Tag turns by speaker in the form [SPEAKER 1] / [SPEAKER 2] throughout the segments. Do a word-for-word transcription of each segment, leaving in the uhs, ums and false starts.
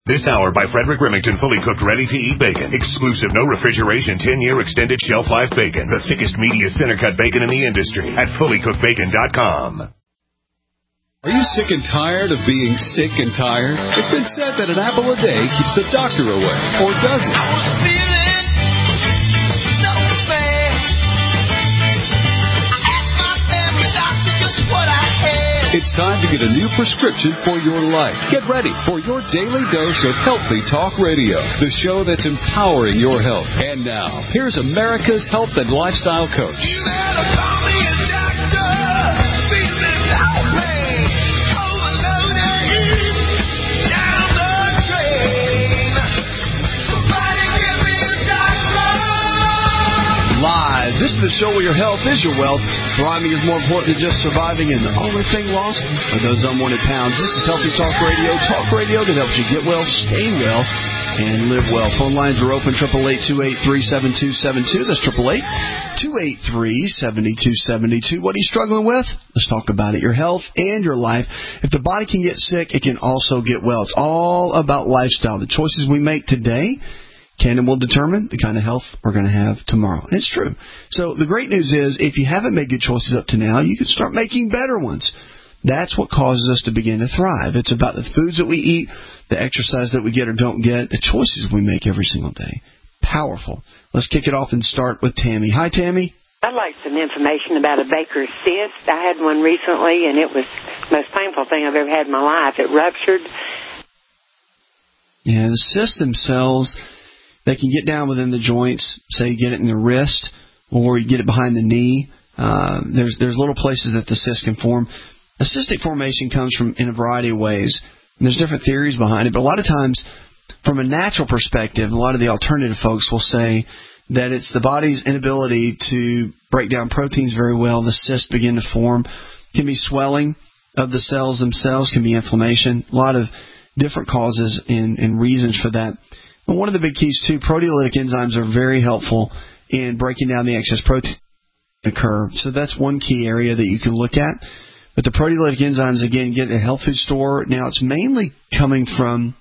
[SPEAKER 1] This hour by Frederick Remington, fully cooked, ready-to-eat bacon. Exclusive, no refrigeration, ten-year extended shelf life bacon. The thickest, meatiest center-cut bacon in the industry at fully cooked bacon dot com.
[SPEAKER 2] Are you sick and tired of being sick and tired? It's been said that an apple a day keeps the doctor away. Or does it?
[SPEAKER 3] I was feeling so bad. I asked my family doctor just what I had.
[SPEAKER 2] It's time to get a new prescription for your life. Get ready for your daily dose of Healthy Talk Radio, the show that's empowering your health. And now, here's America's health and lifestyle coach.
[SPEAKER 3] You better call me a doctor. Feeling no pain. Overloaded. Down the drain. Somebody give me a doctor.
[SPEAKER 4] Live. This is the show where your health is your wealth. Thriving is more important than just surviving, and the only thing lost are those unwanted pounds. This is Healthy Talk Radio. Talk radio that helps you get well, stay well, and live well. Phone lines are open, eight eight eight, two eight three, seven two seven two. That's eight eight eight, two eight three, seven two seven two. What are you struggling with? Let's talk about it. Your health and your life. If the body can get sick, it can also get well. It's all about lifestyle. The choices we make today can and will determine the kind of health we're going to have tomorrow. And it's true. So the great news is if you haven't made good choices up to now, you can start making better ones. That's what causes us to begin to thrive. It's about the foods that we eat, the exercise that we get or don't get, the choices we make every single day. Powerful. Let's kick it off and start with Tammy. Hi, Tammy.
[SPEAKER 5] I'd like some information about a Baker's cyst. I had one recently, and it was the most painful thing I've ever had in my life. It ruptured.
[SPEAKER 4] Yeah, the cysts themselves, they can get down within the joints. Say you get it in the wrist or you get it behind the knee. Uh, there's there's little places that the cyst can form. A cystic formation comes from in a variety of ways. And there's different theories behind it, but a lot of times, from a natural perspective, a lot of the alternative folks will say that it's the body's inability to break down proteins very well. The cysts begin to form. Can be swelling of the cells themselves, can be inflammation. A lot of different causes and, and reasons for that. And one of the big keys, too, proteolytic enzymes are very helpful in breaking down the excess protein that occur. So that's one key area that you can look at. But the proteolytic enzymes, again, get at a health food store. Now, it's mainly coming from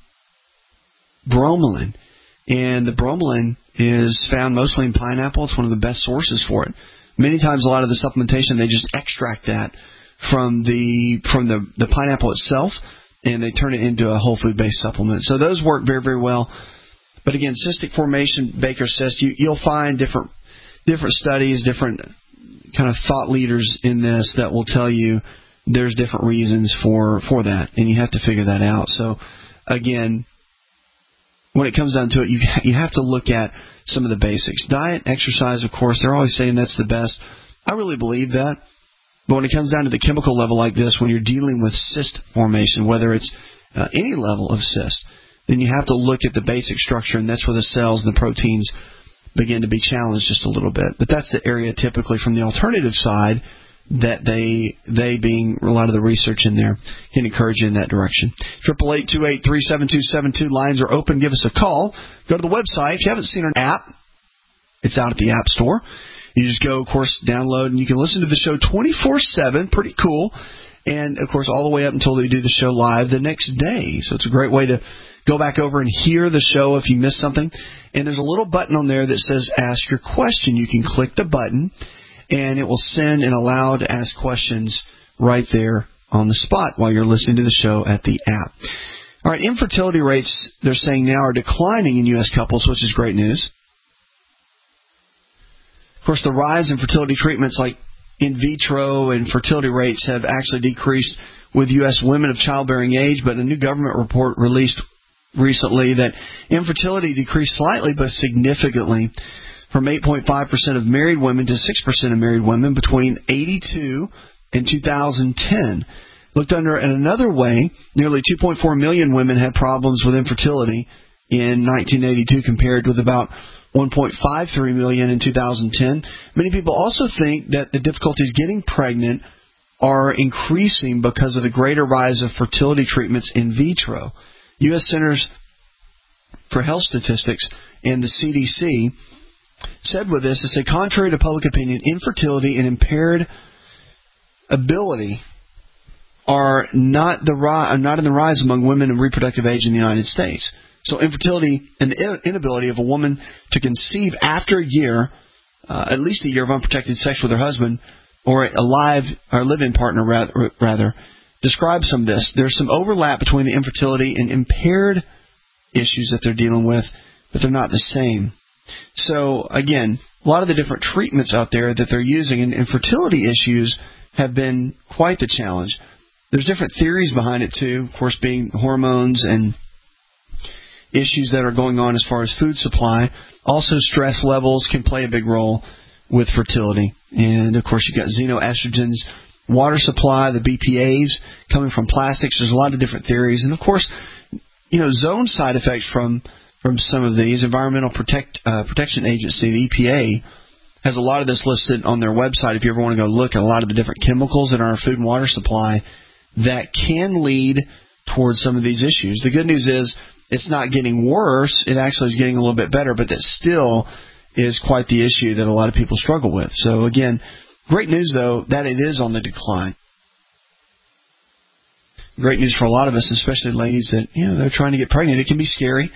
[SPEAKER 4] bromelain. And the bromelain is found mostly in pineapple. It's one of the best sources for it. Many times, a lot of the supplementation, they just extract that from the from the, the pineapple itself, and they turn it into a whole food-based supplement. So those work very, very well. But again, cystic formation, Baker's cyst, you, you'll find different different studies, different kind of thought leaders in this that will tell you there's different reasons for, for that, and you have to figure that out. So, again, when it comes down to it, you you have to look at some of the basics. Diet, exercise, of course, they're always saying that's the best. I really believe that. But when it comes down to the chemical level like this, when you're dealing with cyst formation, whether it's uh, any level of cyst, then you have to look at the basic structure, and that's where the cells and the proteins begin to be challenged just a little bit. But that's the area typically from the alternative side that they, they being a lot of the research in there, can encourage you in that direction. eight eight eight, two eight three, seven two seven two. Lines are open. Give us a call. Go to the website. If you haven't seen our app, it's out at the App Store. You just go, of course, download, and you can listen to the show twenty-four seven. Pretty cool. And, of course, all the way up until they do the show live the next day. So it's a great way to go back over and hear the show if you missed something. And there's a little button on there that says Ask Your Question. You can click the button, and it will send and allow to ask questions right there on the spot while you're listening to the show at the app. All right, infertility rates, they're saying now, are declining in U S couples, which is great news. Of course, the rise in fertility treatments like in vitro and fertility rates have actually decreased with U S women of childbearing age, but a new government report released recently that infertility decreased slightly but significantly from eight point five percent of married women to six percent of married women between eighty-two and two thousand ten. Looked under in another way, nearly two point four million women had problems with infertility in nineteen eighty-two compared with about one point five three million in two thousand ten. Many people also think that the difficulties getting pregnant are increasing because of the greater rise of fertility treatments in vitro. U S Centers for Health Statistics and the C D C said with this, they say, contrary to public opinion, infertility and impaired ability are not the ri- are not in the rise among women in reproductive age in the United States. So infertility and the inability of a woman to conceive after a year, uh, at least a year of unprotected sex with her husband or a live or live-in partner rather, rather describe some of this. There's some overlap between the infertility and impaired issues that they're dealing with, but they're not the same. So, again, a lot of the different treatments out there that they're using and infertility issues have been quite the challenge. There's different theories behind it, too, of course, being hormones and issues that are going on as far as food supply. Also, stress levels can play a big role with fertility. And, of course, you've got xenoestrogens, water supply, the B P As coming from plastics. There's a lot of different theories. And, of course, you know, zone side effects from, from some of these. Environmental Protect, uh, Protection Agency, the E P A, has a lot of this listed on their website if you ever want to go look at a lot of the different chemicals in our food and water supply that can lead towards some of these issues. The good news is it's not getting worse. It actually is getting a little bit better, but that still is quite the issue that a lot of people struggle with. So, again, great news, though, that it is on the decline. Great news for a lot of us, especially ladies that, you know, they're trying to get pregnant. It can be scary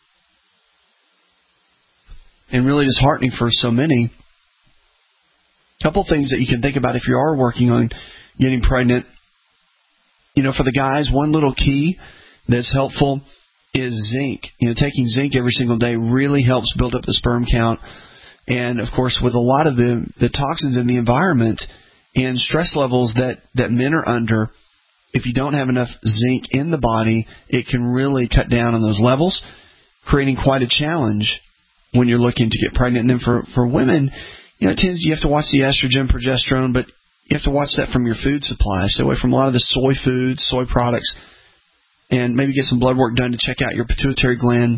[SPEAKER 4] and really disheartening for so many. A couple things that you can think about if you are working on getting pregnant. You know, for the guys, one little key that's helpful is zinc. You know, taking zinc every single day really helps build up the sperm count. And, of course, with a lot of the, the toxins in the environment and stress levels that, that men are under, if you don't have enough zinc in the body, it can really cut down on those levels, creating quite a challenge when you're looking to get pregnant. And then for, for women, you know, it tends you have to watch the estrogen, progesterone, but you have to watch that from your food supply. Stay away from a lot of the soy foods, soy products, and maybe get some blood work done to check out your pituitary gland.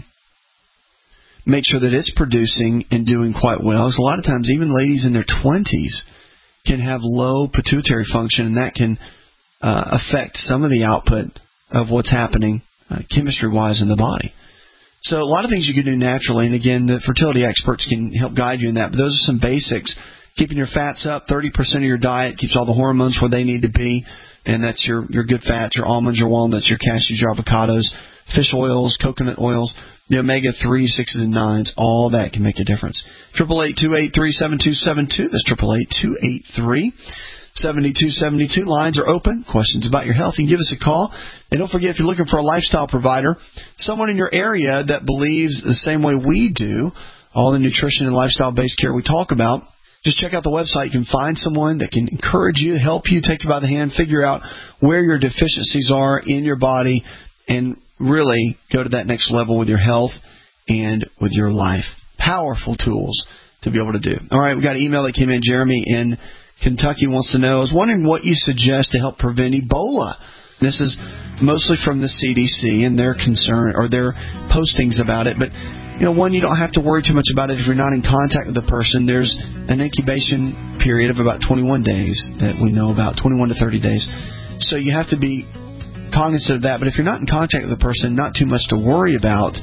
[SPEAKER 4] Make sure that it's producing and doing quite well. Because a lot of times, even ladies in their twenties can have low pituitary function, and that can uh, affect some of the output of what's happening uh, chemistry-wise in the body. So a lot of things you can do naturally, and again, the fertility experts can help guide you in that. But those are some basics. Keeping your fats up, thirty percent of your diet keeps all the hormones where they need to be, and that's your, your good fats, your almonds, your walnuts, your cashews, your avocados, fish oils, coconut oils, the omega three, sixes, and nines. All that can make a difference. eight eight eight, two eight three, seven two seven two. That's eight eight eight, two eight three, seven two seven two. Lines are open. Questions about your health, you can give us a call. And don't forget, if you're looking for a lifestyle provider, someone in your area that believes the same way we do, all the nutrition and lifestyle-based care we talk about, just check out the website. You can find someone that can encourage you, help you, take you by the hand, figure out where your deficiencies are in your body, and really go to that next level with your health and with your life. Powerful tools to be able to do. All right, we got an email that came in. Jeremy in Kentucky wants to know, I was wondering what you suggest to help prevent Ebola. This is mostly from the C D C and their concern or their postings about it, but you know, one, you don't have to worry too much about it if you're not in contact with the person. There's an incubation period of about twenty-one days that we know about, twenty-one to thirty days. So you have to be cognizant of that. But if you're not in contact with the person, not too much to worry about.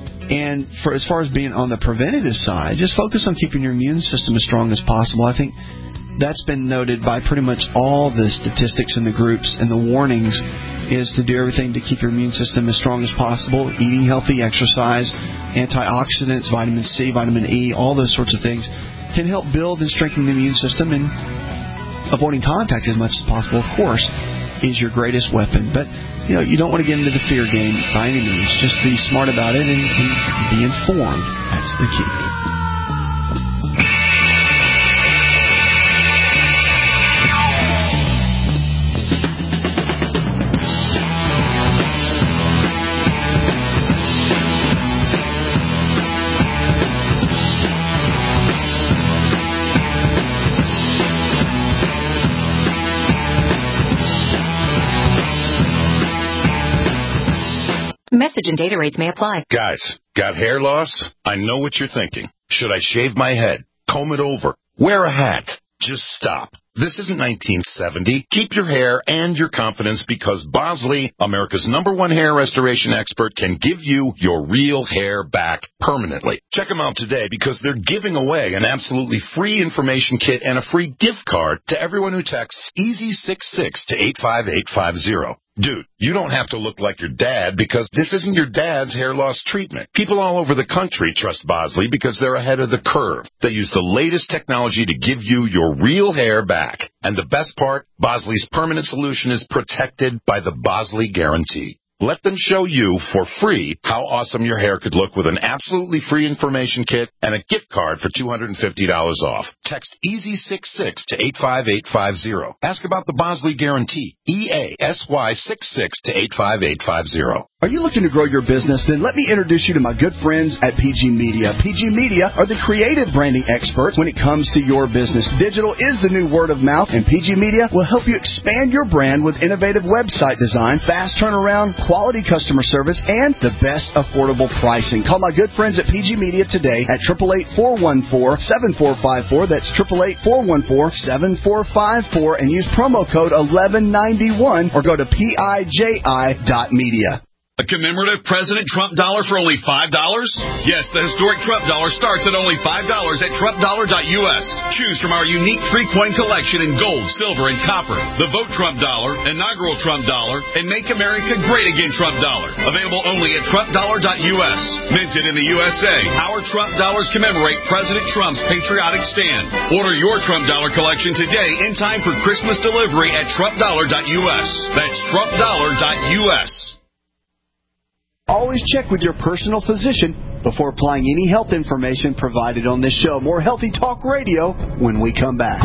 [SPEAKER 4] And for as far as being on the preventative side, just focus on keeping your immune system as strong as possible. I think that's been noted by pretty much all the statistics in the groups, and the warnings is to do everything to keep your immune system as strong as possible. Eating healthy, exercise, antioxidants, vitamin C, vitamin E, all those sorts of things can help build and strengthen the immune system. And avoiding contact as much as possible, of course, is your greatest weapon. But you know, you don't want to get into the fear game by any means. Just be smart about it and, and be informed. That's the key.
[SPEAKER 6] Message and data rates may apply.
[SPEAKER 7] Guys, got hair loss? I know what you're thinking. Should I shave my head? Comb it over? Wear a hat? Just stop. This isn't nineteen seventy. Keep your hair and your confidence because Bosley, America's number one hair restoration expert, can give you your real hair back permanently. Check them out today because they're giving away an absolutely free information kit and a free gift card to everyone who texts easy sixty-six to eight five eight five zero. Dude, you don't have to look like your dad because this isn't your dad's hair loss treatment. People all over the country trust Bosley because they're ahead of the curve. They use the latest technology to give you your real hair back. And the best part, Bosley's permanent solution is protected by the Bosley Guarantee. Let them show you for free how awesome your hair could look with an absolutely free information kit and a gift card for two hundred fifty dollars off. Text easy sixty-six to eight five eight five zero. Ask about the Bosley Guarantee. E A S Y sixty-six to eight five eight five zero.
[SPEAKER 6] Are you looking to grow your business? Then let me introduce you to my good friends at P G Media. P G Media are the creative branding experts when it comes to your business. Digital is the new word of mouth, and P G Media will help you expand your brand with innovative website design, fast turnaround, quality customer service, and the best affordable pricing. Call my good friends at P G Media today at eight eight eight, four one four, seven four five four. That's eight eight eight, four one four, seven four five four, and use promo code eleven ninety-one or go to P I J I dot media.
[SPEAKER 8] A commemorative President Trump dollar for only five dollars? Yes, the historic Trump dollar starts at only five dollars at Trump dollar dot U S. Choose from our unique three-coin collection in gold, silver, and copper. The Vote Trump dollar, inaugural Trump dollar, and Make America Great Again Trump dollar. Available only at Trump dollar dot U S. Minted in the U S A, our Trump dollars commemorate President Trump's patriotic stand. Order your Trump dollar collection today in time for Christmas delivery at Trump dollar dot U S. That's Trump dollar dot U S.
[SPEAKER 6] Always check with your personal physician before applying any health information provided on this show. More Healthy Talk Radio when we come back.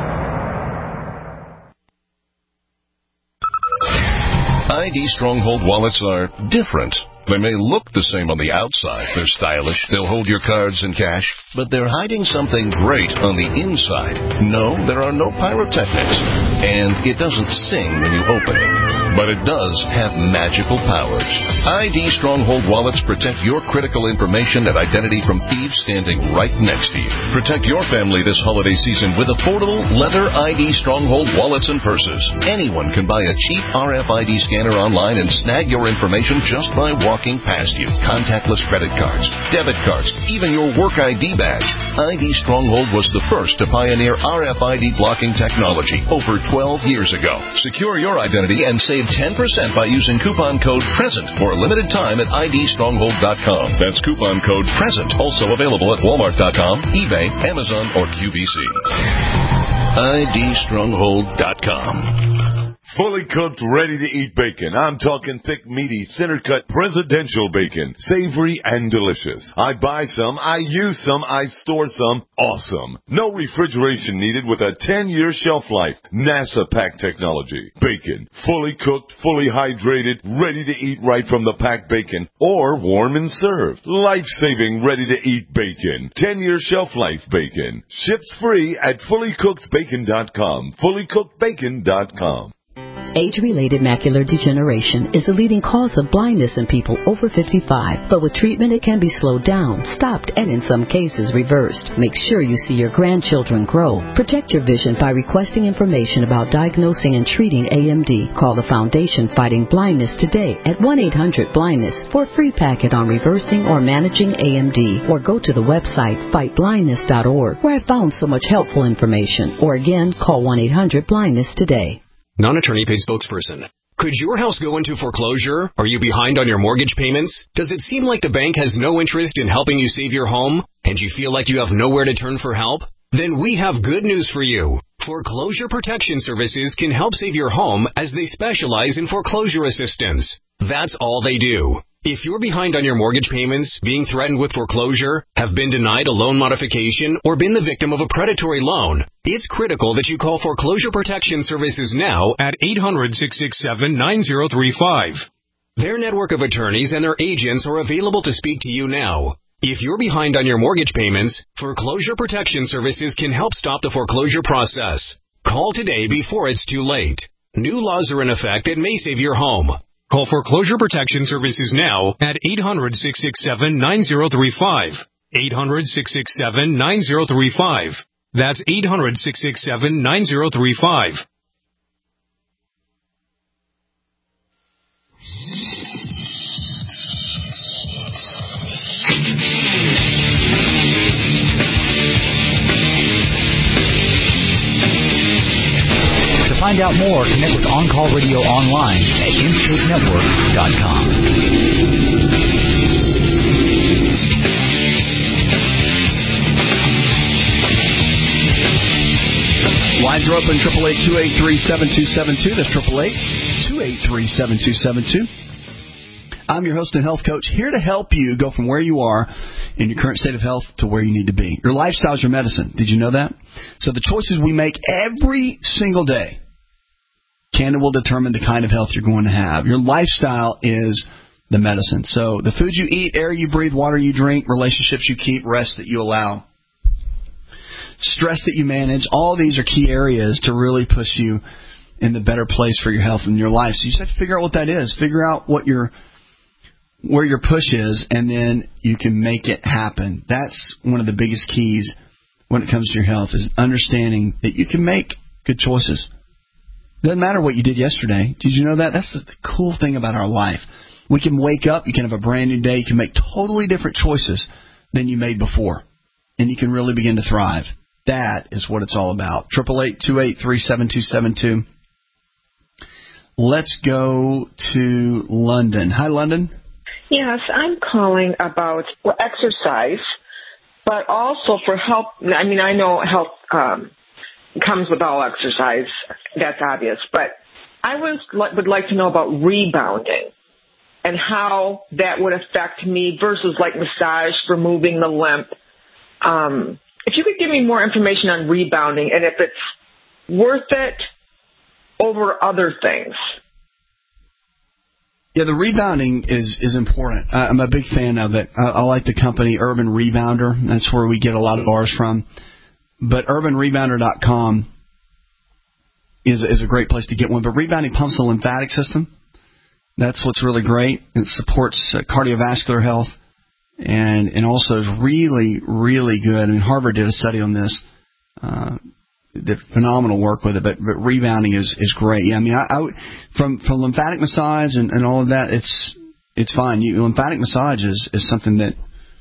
[SPEAKER 9] I D Stronghold wallets are different. They may look the same on the outside. They're stylish. They'll hold your cards and cash, but they're hiding something great on the inside. No, there are no pyrotechnics, and it doesn't sing when you open it, but it does have magical powers. I D Stronghold wallets protect your critical information and identity from thieves standing right next to you. Protect your family this holiday season with affordable leather I D Stronghold wallets and purses. Anyone can buy a cheap R F I D scanner online and snag your information just by walking past you. Contactless credit cards, debit cards, even your work I D badge. I D Stronghold was the first to pioneer R F I D blocking technology over twelve years ago. Secure your identity and save ten percent by using coupon code PRESENT for a limited time at I D stronghold dot com. That's coupon code PRESENT. Also available at walmart dot com, eBay, Amazon, or Q V C. I D stronghold dot com.
[SPEAKER 10] Fully cooked, ready-to-eat bacon. I'm talking thick, meaty, center-cut presidential bacon. Savory and delicious. I buy some, I use some, I store some. Awesome. No refrigeration needed with a ten-year shelf life. NASA pack technology. Bacon. Fully cooked, fully hydrated, ready to eat right from the packed bacon. Or warm and served. Life-saving, ready-to-eat bacon. ten-year shelf life bacon. Ships free at fully cooked bacon dot com. fully cooked bacon dot com.
[SPEAKER 11] Age-related macular degeneration is the leading cause of blindness in people over fifty-five. But with treatment, it can be slowed down, stopped, and in some cases reversed. Make sure you see your grandchildren grow. Protect your vision by requesting information about diagnosing and treating A M D. Call the Foundation Fighting Blindness today at one eight hundred blindness for a free packet on reversing or managing A M D. Or go to the website fight blindness dot org, where I found so much helpful information. Or again, call one eight hundred blindness today.
[SPEAKER 12] Non-attorney paid spokesperson. Could your house go into foreclosure? Are you behind on your mortgage payments? Does it seem like the bank has no interest in helping you save your home? And you feel like you have nowhere to turn for help? Then we have good news for you. Foreclosure Protection Services can help save your home as they specialize in foreclosure assistance. That's all they do. If you're behind on your mortgage payments, being threatened with foreclosure, have been denied a loan modification, or been the victim of a predatory loan, it's critical that you call Foreclosure Protection Services now at eight hundred, six six seven, nine zero three five. Their network of attorneys and their agents are available to speak to you now. If you're behind on your mortgage payments, Foreclosure Protection Services can help stop the foreclosure process. Call today before it's too late. New laws are in effect that may save your home. Call Foreclosure Protection Services now at eight hundred, six six seven, nine zero three five. eight hundred, six six seven, nine zero three five. That's eight hundred, six six seven, nine zero three five.
[SPEAKER 13] To find out more, connect with On Call Radio online at in shape network dot com.
[SPEAKER 6] Lines are open, eight eight eight, two eight three, seven two seven two. That's eight eight eight, two eight three, seven two seven two. I'm your host and health coach, here to help you go from where you are in your current state of health to where you need to be. Your lifestyle is your medicine. Did you know that? So the choices we make every single day can and will determine the kind of health you're going to have. Your lifestyle is the medicine. So the food you eat, air you breathe, water you drink, relationships you keep, rest that you allow, stress that you manage, all these are key areas to really push you in the better place for your health and your life. So you just have to figure out what that is. Figure out what your where your push is, and then you can make it happen. That's one of the biggest keys when it comes to your health, is understanding that you can make good choices. Doesn't matter what you did yesterday. Did you know that? That's the cool thing about our life. We can wake up, you can have a brand new day, you can make totally different choices than you made before, and you can really begin to thrive. That is what it's all about. eight eight eight, two eight three, seven two seven two. Let's go to London. Hi, London.
[SPEAKER 14] Yes, I'm calling about well, exercise, but also for help. I mean, I know health um, comes with all exercise. That's obvious. But I was, would like to know about rebounding and how that would affect me versus like massage, removing the lymph. Um, if you could give me more information on rebounding and if it's worth it over other things.
[SPEAKER 6] Yeah, the rebounding is, is important. I'm a big fan of it. I, I like the company Urban Rebounder. That's where we get a lot of ours from. But urban rebounder dot com is, is a great place to get one. But rebounding pumps the lymphatic system. That's what's really great. It supports uh, cardiovascular health and, and also is really, really good. I mean, Harvard did a study on this. Uh, did phenomenal work with it, but, but rebounding is, is great. Yeah, I mean, I, I from from lymphatic massage and, and all of that, it's it's fine. You, lymphatic massage is, is something that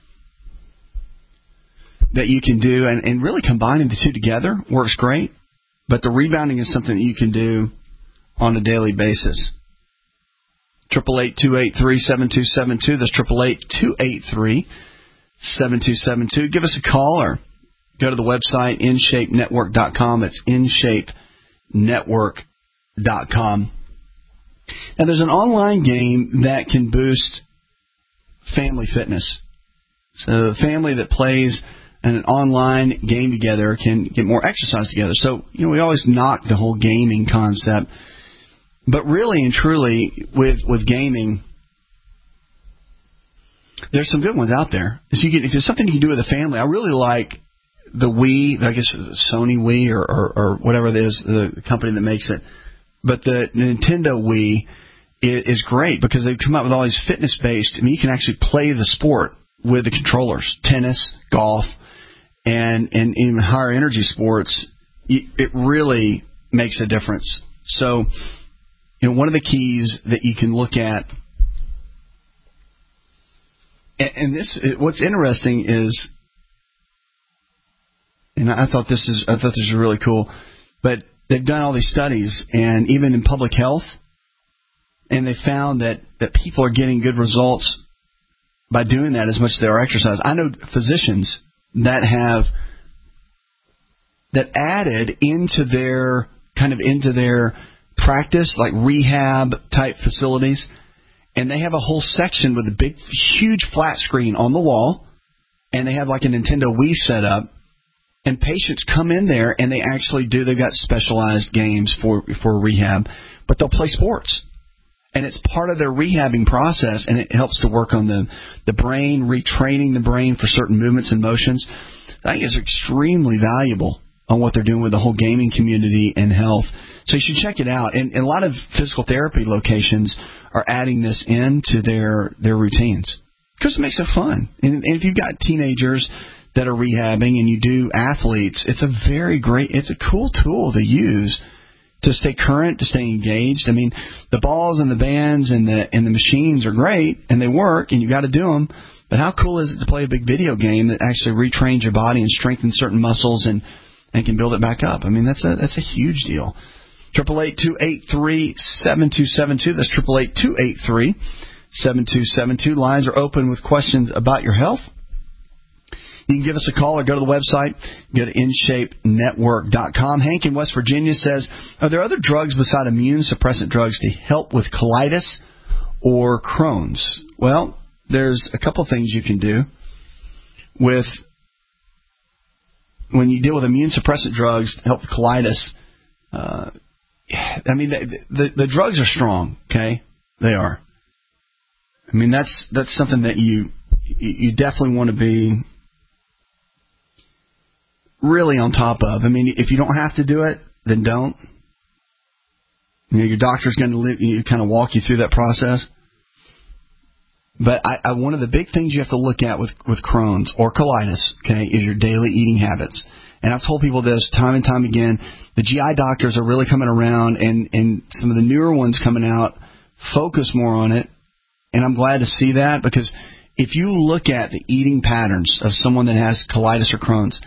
[SPEAKER 6] that you can do, and, and really combining the two together works great. But the rebounding is something that you can do on a daily basis. eight eight eight, two eight three, seven two seven two. That's eight eight eight, two eight three, seven two seven two. Give us a call or go to the website, in shape network dot com. It's in shape network dot com. Now, there's an online game that can boost family fitness. So a family that plays an online game together can get more exercise together. So, you know, we always knock the whole gaming concept. But really and truly, with, with gaming, there's some good ones out there. So you can, if there's something you can do with a family, I really like the Wii, I guess Sony Wii or, or, or whatever it is, the company that makes it. But the Nintendo Wii is great because they've come out with all these fitness-based. I mean, you can actually play the sport with the controllers, tennis, golf, and, and even higher energy sports. It really makes a difference. So, you know, one of the keys that you can look at, and, and this, what's interesting is, and I thought this is, I thought this was really cool, but they've done all these studies, and even in public health, and they found that, that people are getting good results by doing that as much as they are exercise. I know physicians that have, that added into their, kind of into their practice, like rehab type facilities, and they have a whole section with a big, huge flat screen on the wall, and they have like a Nintendo Wii set up. And patients come in there and they actually do, they've got specialized games for, for rehab, but they'll play sports. And it's part of their rehabbing process, and it helps to work on the, the brain, retraining the brain for certain movements and motions. I think it's extremely valuable on what they're doing with the whole gaming community and health. So you should check it out. And, and a lot of physical therapy locations are adding this into their, their routines because it makes it fun. And, and if you've got teenagers
[SPEAKER 4] that are rehabbing and you do athletes, it's a very great, it's a cool tool to use to stay current, to stay engaged. I mean, the balls and the bands and the and the machines are great and they work and you got to do them. But how cool is it to play a big video game that actually retrains your body and strengthens certain muscles and, and can build it back up? I mean, that's a that's a huge deal. Triple eight two eight three seven two seven two. That's triple eight two eight three seven two seven two. Lines are open with questions about your health. You can give us a call or go to the website. Go to in shape network dot com. Hank in West Virginia says, are there other drugs beside immune suppressant drugs to help with colitis or Crohn's? Well, there's a couple things you can do with when you deal with immune suppressant drugs to help with colitis. Uh, I mean, the, the, the drugs are strong, okay? They are. I mean, that's that's something that you you definitely want to be really on top of. I mean, if you don't have to do it, then don't. You know, your doctor's going to live, you kind of walk you through that process. But I, I, one of the big things you have to look at with, with Crohn's or colitis, okay, is your daily eating habits. And I've told people this time and time again. The G I doctors are really coming around, and, and some of the newer ones coming out focus more on it. And I'm glad to see that, because if you look at the eating patterns of someone that has colitis or Crohn's,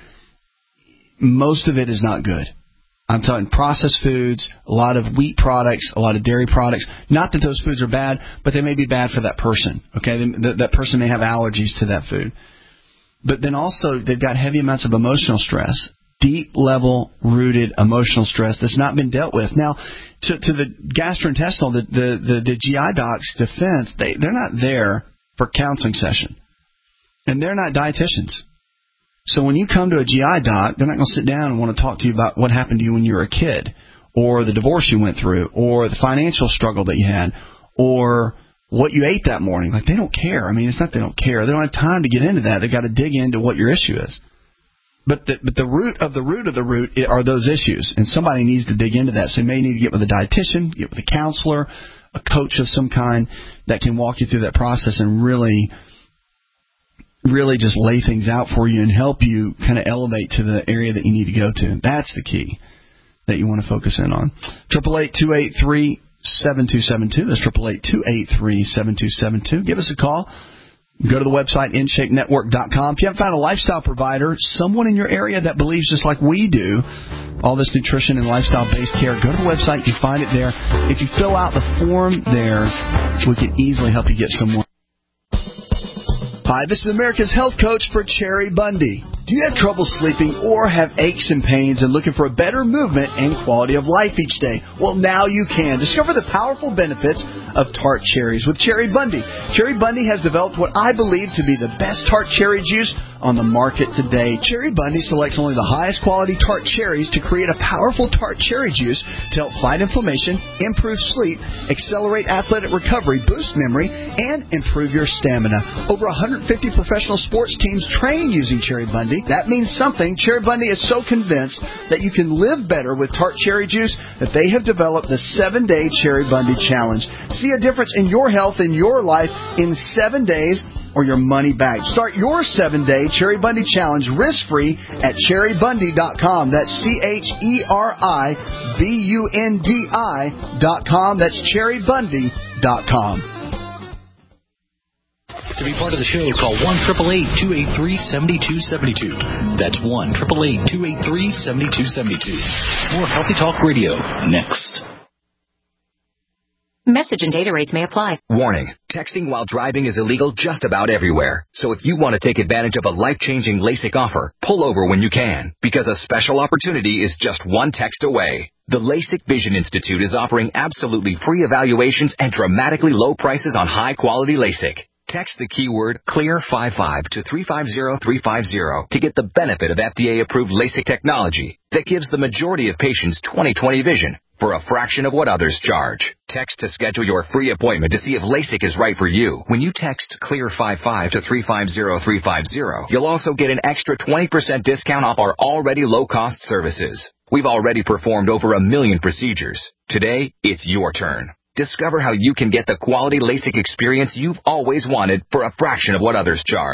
[SPEAKER 4] most of it is not good. I'm talking processed foods, a lot of wheat products, a lot of dairy products. Not that those foods are bad, but they may be bad for that person. Okay, that, that person may have allergies to that food. But then also they've got heavy amounts of emotional stress, deep level rooted emotional stress that's not been dealt with. Now, to, to the gastrointestinal, the, the, the, the G I doc's defense, they, they're not there for counseling session. And they're not dietitians. So when you come to a G I doc, they're not going to sit down and want to talk to you about what happened to you when you were a kid, or the divorce you went through, or the financial struggle that you had, or what you ate that morning. Like, they don't care. I mean, it's not they don't care. They don't have time to get into that. They've got to dig into what your issue is. But the, but the root of the root of the root are those issues, and somebody needs to dig into that. So you may need to get with a dietitian, get with a counselor, a coach of some kind that can walk you through that process and really really just lay things out for you and help you kind of elevate to the area that you need to go to. That's the key that you want to focus in on. eight eight eight, two eight three, seven two seven two. That's eight eight eight, two eight three, seven two seven two. Give us a call. Go to the website, in shape network dot com. If you haven't found a lifestyle provider, someone in your area that believes just like we do, all this nutrition and lifestyle-based care, go to the website. You find it there. If you fill out the form there, we can easily help you get someone. Hi, this is America's Health Coach for Cherry Bundy. Do you have trouble sleeping or have aches and pains and looking for a better movement and quality of life each day? Well, now you can. Discover the powerful benefits of tart cherries with Cherry Bundy. Cherry Bundy has developed what I believe to be the best tart cherry juice on the market today. Cherry Bundy selects only the highest quality tart cherries to create a powerful tart cherry juice to help fight inflammation, improve sleep, accelerate athletic recovery, boost memory, and improve your stamina. Over one hundred fifty professional sports teams train using Cherry Bundy. That means something. Cherry Bundy is so convinced that you can live better with tart cherry juice that they have developed the seven-day Cherry Bundy Challenge. See a difference in your health and your life in seven days or your money back. Start your seven-day Cherry Bundy Challenge risk-free at cherry bundy dot com. That's C H E R I B U N D I dot com. That's cherry bundy dot com.
[SPEAKER 13] To be part of the show, call one eight eight eight, two eight three, seven two seven two. That's one eight eight eight, two eight three, seven two seven two. More Healthy Talk Radio next.
[SPEAKER 15] Message and data rates may apply.
[SPEAKER 16] Warning. Texting while driving is illegal just about everywhere. So if you want to take advantage of a life-changing LASIK offer, pull over when you can, because a special opportunity is just one text away. The LASIK Vision Institute is offering absolutely free evaluations and dramatically low prices on high-quality LASIK. Text the keyword clear five five to three five zero three five zero to get the benefit of F D A-approved LASIK technology that gives the majority of patients twenty twenty vision for a fraction of what others charge. Text to schedule your free appointment to see if LASIK is right for you. When you text clear five five to three five zero three five zero, you'll also get an extra twenty percent discount off our already low-cost services. We've already performed over a million procedures. Today, it's your turn. Discover how you can get the quality LASIK experience you've always wanted for a fraction of what others charge.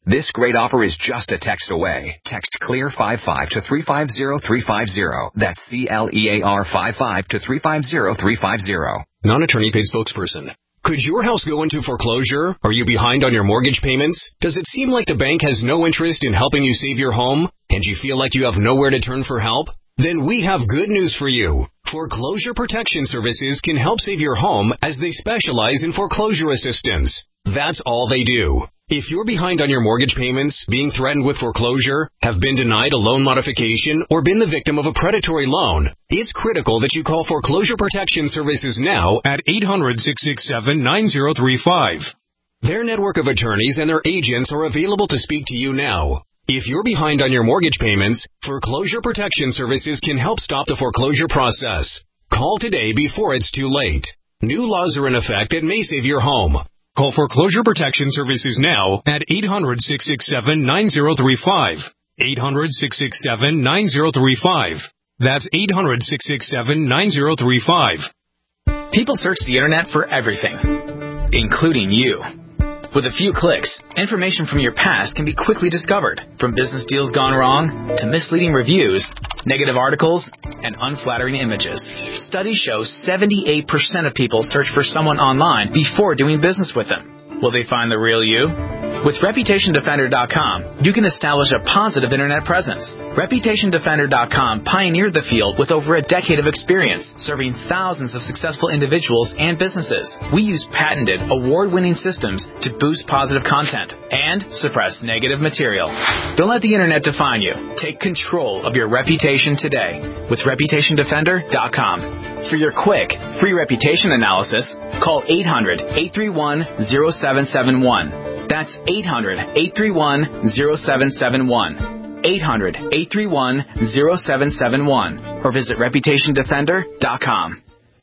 [SPEAKER 16] This great offer is just a text away. Text CLEAR fifty-five to three five zero three five zero. That's C L E A R fifty-five to three five zero three five zero.
[SPEAKER 12] Non-attorney paid spokesperson. Could your house go into foreclosure? Are you behind on your mortgage payments? Does it seem like the bank has no interest in helping you save your home? And you feel like you have nowhere to turn for help? Then we have good news for you. Foreclosure Protection Services can help save your home as they specialize in foreclosure assistance. That's all they do. If you're behind on your mortgage payments, being threatened with foreclosure, have been denied a loan modification, or been the victim of a predatory loan, it's critical that you call Foreclosure Protection Services now at eight hundred, six six seven, nine zero three five. Their network of attorneys and their agents are available to speak to you now. If you're behind on your mortgage payments, Foreclosure Protection Services can help stop the foreclosure process. Call today before it's too late. New laws are in effect that may save your home. Call Foreclosure Protection Services now at eight hundred, six six seven, nine zero three five. eight hundred, six six seven, nine zero three five. That's eight hundred, six six seven, nine zero three five.
[SPEAKER 15] People search the internet for everything, including you. With a few clicks, information from your past can be quickly discovered, from business deals gone wrong to misleading reviews, negative articles, and unflattering images. Studies show seventy-eight percent of people search for someone online before doing business with them. Will they find the real you? With Reputation Defender dot com, you can establish a positive internet presence. Reputation Defender dot com pioneered the field with over a decade of experience, serving thousands of successful individuals and businesses. We use patented, award-winning systems to boost positive content and suppress negative material. Don't let the internet define you. Take control of your reputation today with Reputation Defender dot com. For your quick, free reputation analysis, call eight hundred, eight three one, zero seven seven one. That's eight hundred, eight three one, zero seven seven one. eight hundred, eight three one, zero seven seven one. Or visit Reputation Defender dot com.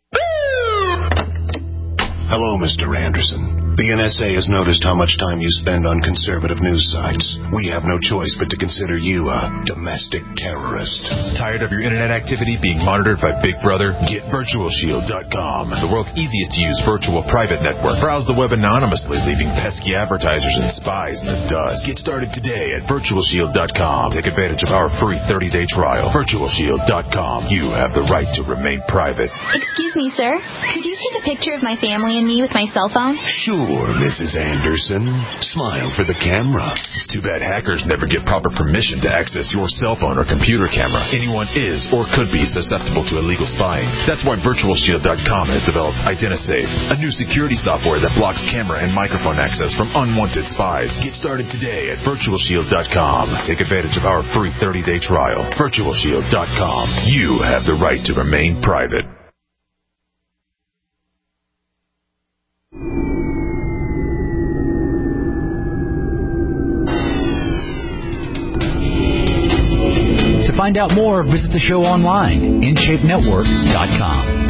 [SPEAKER 1] Hello, Mister Anderson. The N S A has noticed how much time you spend on conservative news sites. We have no choice but to consider you a domestic terrorist.
[SPEAKER 17] Tired of your internet activity being monitored by Big Brother? Get Virtual Shield dot com, the world's easiest to use virtual private network. Browse the web anonymously, leaving pesky advertisers and spies in the dust. Get started today at Virtual Shield dot com. Take advantage of our free thirty-day trial. Virtual Shield dot com. You have the right to remain private.
[SPEAKER 18] Excuse me, sir. Could you take a picture of my family and me with my cell phone?
[SPEAKER 1] Sure, Missus Anderson. Smile for the camera.
[SPEAKER 17] Too bad hackers never get proper permission to access your cell phone or computer camera. Anyone is or could be susceptible to illegal spying. That's why Virtual Shield dot com has developed IdentiSafe, a new security software that blocks camera and microphone access from unwanted spies. Get started today at Virtual Shield dot com. Take advantage of our free thirty-day trial. Virtual Shield dot com. You have the right to remain private.
[SPEAKER 13] To find out more, visit the show online, in shape network dot com.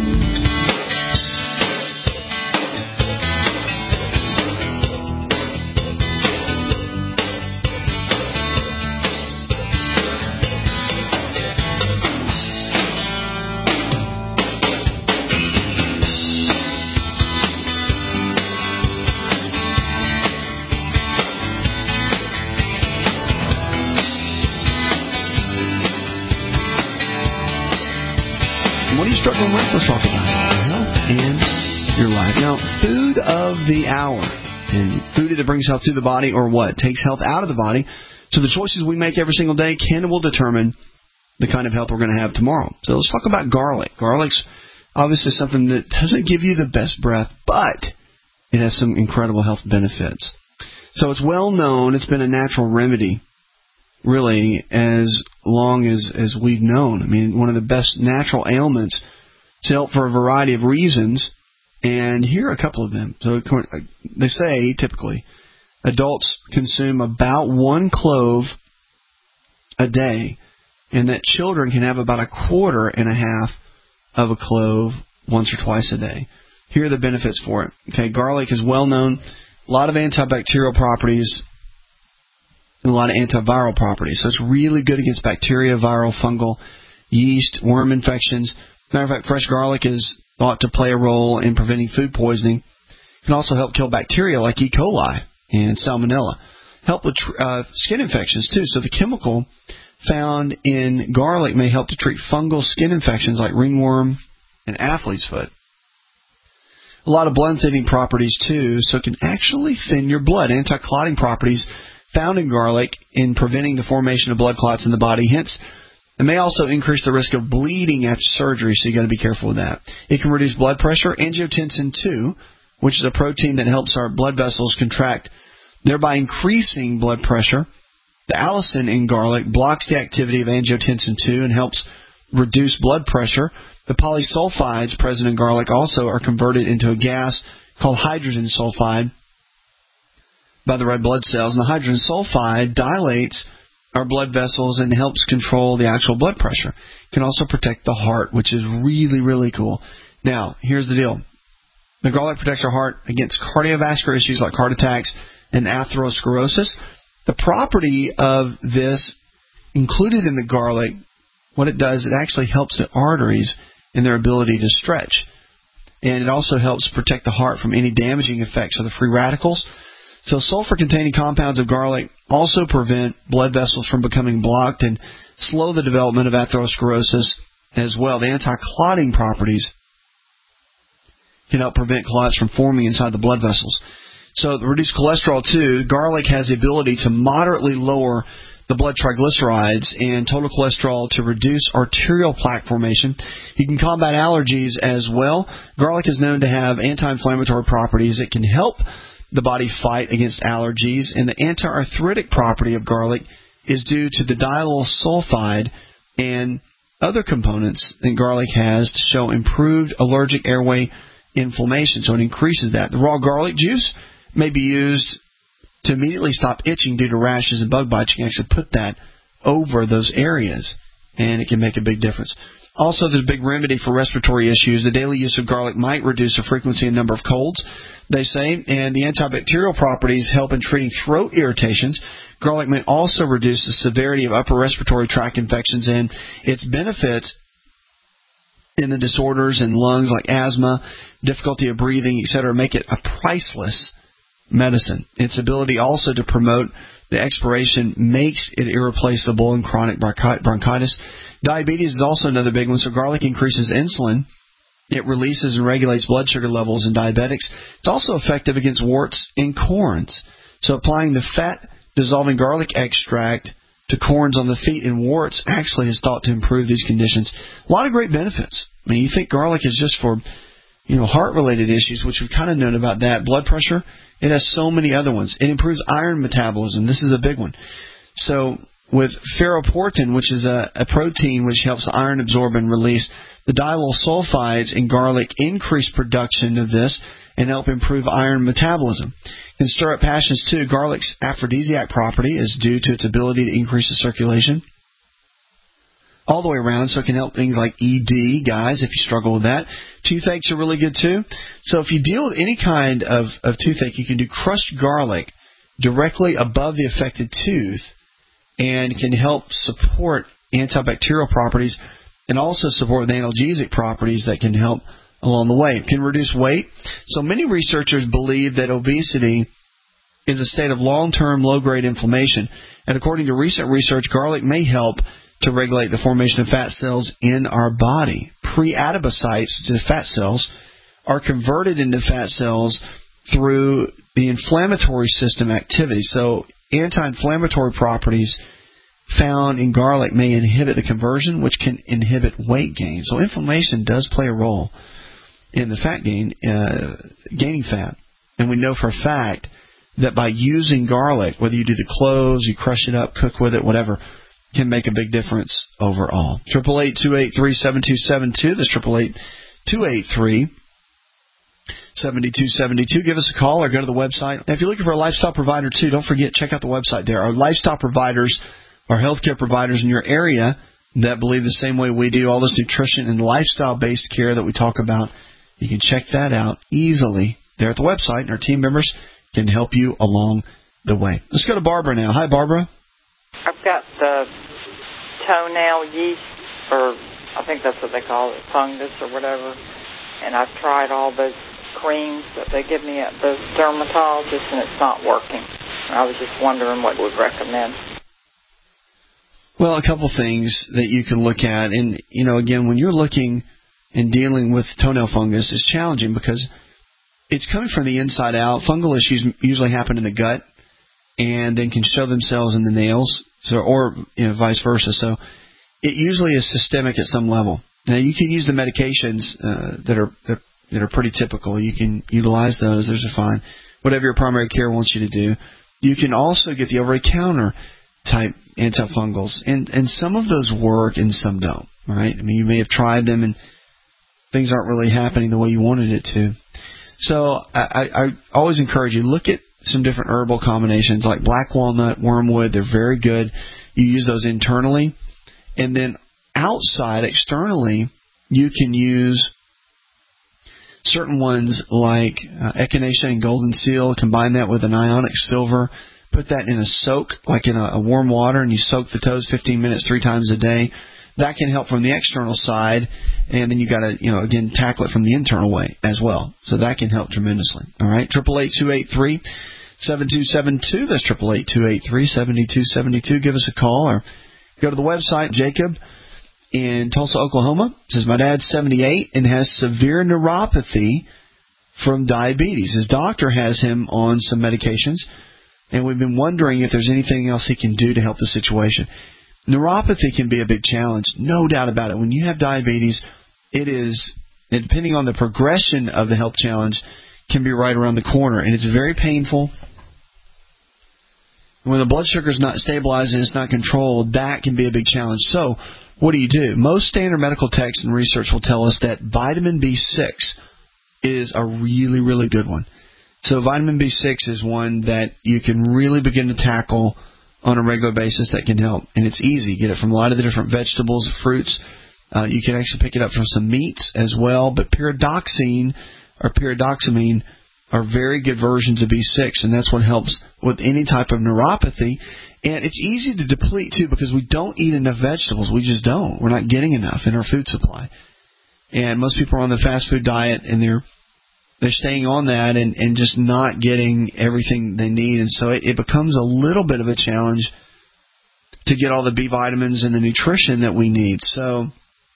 [SPEAKER 4] What are you struggling with? Let's talk about your health and your life. Now, food of the hour. And food either brings health to the body or what? Takes health out of the body. So the choices we make every single day can and will determine the kind of health we're going to have tomorrow. So let's talk about garlic. Garlic's obviously something that doesn't give you the best breath, but it has some incredible health benefits. So it's well known. It's been a natural remedy, really, as long as, as we've known. I mean, one of the best natural ailments to help for a variety of reasons, and here are a couple of them. So they say, typically, adults consume about one clove a day, and that children can have about a quarter and a half of a clove once or twice a day. Here are the benefits for it. Okay, garlic is well known. A lot of antibacterial properties, and a lot of antiviral properties. So it's really good against bacteria, viral, fungal, yeast, worm infections. Matter of fact, fresh garlic is thought to play a role in preventing food poisoning. It can also help kill bacteria like E. coli and salmonella. help with uh, skin infections, too. So the chemical found in garlic may help to treat fungal skin infections like ringworm and athlete's foot. A lot of blood thinning properties, too, so it can actually thin your blood. Anti-clotting properties found in garlic in preventing the formation of blood clots in the body. Hence, it may also increase the risk of bleeding after surgery, so you got to be careful with that. It can reduce blood pressure. Angiotensin two, which is a protein that helps our blood vessels contract, thereby increasing blood pressure. The allicin in garlic blocks the activity of angiotensin two and helps reduce blood pressure. The polysulfides present in garlic also are converted into a gas called hydrogen sulfide by the red blood cells. And the hydrogen sulfide dilates our blood vessels and helps control the actual blood pressure. It can also protect the heart, which is really, really cool. Now, here's the deal. The garlic protects our heart against cardiovascular issues like heart attacks and atherosclerosis. The property of this included in the garlic, what it does, it actually helps the arteries in their ability to stretch. And it also helps protect the heart from any damaging effects of the free radicals. So sulfur-containing compounds of garlic also prevent blood vessels from becoming blocked and slow the development of atherosclerosis as well. The anti-clotting properties can help prevent clots from forming inside the blood vessels. So to reduce cholesterol, too, garlic has the ability to moderately lower the blood triglycerides and total cholesterol to reduce arterial plaque formation. You can combat allergies as well. Garlic is known to have anti-inflammatory properties. It can help the body fight against allergies, and the anti-arthritic property of garlic is due to the diallyl sulfide and other components that garlic has to show improved allergic airway inflammation, so it increases that. The raw garlic juice may be used to immediately stop itching due to rashes and bug bites. You can actually put that over those areas, and it can make a big difference. Also, there's a big remedy for respiratory issues. The daily use of garlic might reduce the frequency and number of colds, they say, and the antibacterial properties help in treating throat irritations. Garlic may also reduce the severity of upper respiratory tract infections, and its benefits in the disorders in lungs like asthma, difficulty of breathing, et cetera, make it a priceless medicine. Its ability also to promote the expiration makes it irreplaceable in chronic bronchitis. Diabetes is also another big one. So garlic increases insulin. It releases and regulates blood sugar levels in diabetics. It's also effective against warts and corns. So applying the fat-dissolving garlic extract to corns on the feet and warts actually is thought to improve these conditions. A lot of great benefits. I mean, you think garlic is just for, you know, heart-related issues, which we've kind of known about that. Blood pressure, it has so many other ones. It improves iron metabolism. This is a big one. So with ferroportin, which is a, a protein which helps the iron absorb and release, the diallyl sulfides in garlic increase production of this and help improve iron metabolism. Can stir up passions too. Garlic's aphrodisiac property is due to its ability to increase the circulation all the way around, so it can help things like E D, guys, if you struggle with that. Toothaches are really good too. So if you deal with any kind of, of toothache, you can do crushed garlic directly above the affected tooth and can help support antibacterial properties and also support the analgesic properties that can help along the way. It can reduce weight. So many researchers believe that obesity is a state of long-term low-grade inflammation. And according to recent research, garlic may help to regulate the formation of fat cells in our body. Pre-adipocytes, the fat cells, are converted into fat cells through the inflammatory system activity. So anti-inflammatory properties found in garlic may inhibit the conversion, which can inhibit weight gain. So inflammation does play a role in the fat gain, uh, gaining fat. And we know for a fact that by using garlic, whether you do the cloves, you crush it up, cook with it, whatever, can make a big difference overall. Triple eight two eight three seven two seven two. That's triple eight two eight three seven two seven two. Give us a call or go to the website. And if you're looking for a lifestyle provider too, don't forget, check out the website there. Our lifestyle providers are healthcare providers in your area that believe the same way we do. All this nutrition and lifestyle-based care that we talk about, you can check that out easily there at the website, and our team members can help you along the way. Let's go to Barbara now. Hi, Barbara.
[SPEAKER 19] I've got the toenail yeast, or I think that's what they call it, fungus or whatever, and I've tried all those creams that they give me at the dermatologist, and it's not working. I was just wondering what you would recommend.
[SPEAKER 4] Well, a couple things that you can look at. And, you know, again, when you're looking and dealing with toenail fungus, it's challenging because it's coming from the inside out. Fungal issues usually happen in the gut and then can show themselves in the nails, so or you know, vice versa. So it usually is systemic at some level. Now, you can use the medications uh, that are that, that are pretty typical. You can utilize those. Those are fine. Whatever your primary care wants you to do. You can also get the over-the-counter type antifungals, and and some of those work and some don't. Right? I mean, you may have tried them and things aren't really happening the way you wanted it to. So I, I, I always encourage you, look at some different herbal combinations like black walnut, wormwood. They're very good. You use those internally. And then outside, externally, you can use certain ones like uh, echinacea and golden seal. Combine that with an ionic silver. Put that in a soak, like in a, a warm water, and you soak the toes fifteen minutes three times a day. That can help from the external side, and then you got to, you know, again, tackle it from the internal way as well. So that can help tremendously. All right, triple eight two eight three seven two seven two. That's triple eight two eight three seven two seven two. Give us a call or go to the website. Jacob in Tulsa, Oklahoma says my dad's seventy-eight and has severe neuropathy from diabetes. His doctor has him on some medications, and we've been wondering if there's anything else he can do to help the situation. Neuropathy can be a big challenge, no doubt about it. When you have diabetes, it is, depending on the progression of the health challenge, can be right around the corner, and it's very painful. When the blood sugar is not stabilized and it's not controlled, that can be a big challenge. So what do you do? Most standard medical texts and research will tell us that vitamin B six is a really, really good one. So vitamin B six is one that you can really begin to tackle on a regular basis that can help. And it's easy. Get it from a lot of the different vegetables, fruits. Uh, you can actually pick it up from some meats as well. But pyridoxine or pyridoxamine are very good versions of B six, and that's what helps with any type of neuropathy. And it's easy to deplete, too, because we don't eat enough vegetables. We just don't. We're not getting enough in our food supply. And most people are on the fast food diet, and they're they're staying on that and, and just not getting everything they need. And so it, it becomes a little bit of a challenge to get all the B vitamins and the nutrition that we need. So